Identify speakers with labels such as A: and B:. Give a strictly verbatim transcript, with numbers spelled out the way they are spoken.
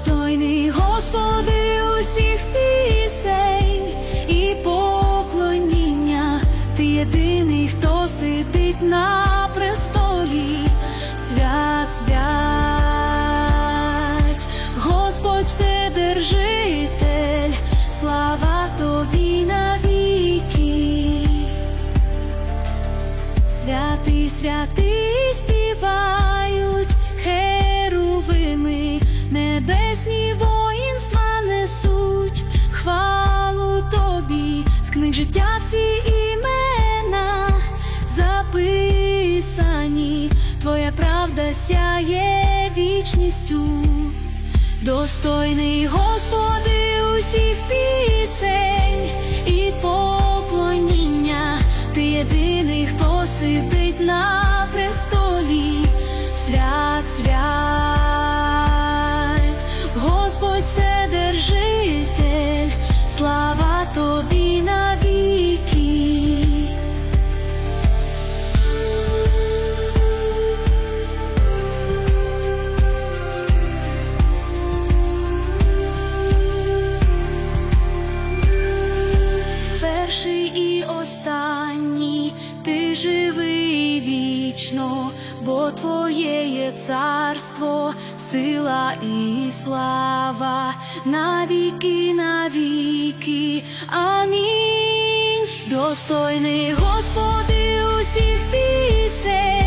A: Достойний, Господи, усіх пісень і поклоніння. Ти єдиний, хто сидить на престолі. Свят, свят, Господь Вседержитель, слава Тобі навіки. Святий, святий, співають херувими, небесні воїнства несуть хвалу Тобі. З книг життя всі імена записані, Твоя правда сяє вічністю. Достойний, Господи, усіх пісень і поклоніння. Ти єдиний, хто сидить на престолі. Свят, свят, Господь Вседержитель, слава Тобі навіки. Перший і останній, Ти живий вічно, бо Твоє є царство, сила і слава, навіки, навіки. Амінь. Достойний, Господи, усіх пісень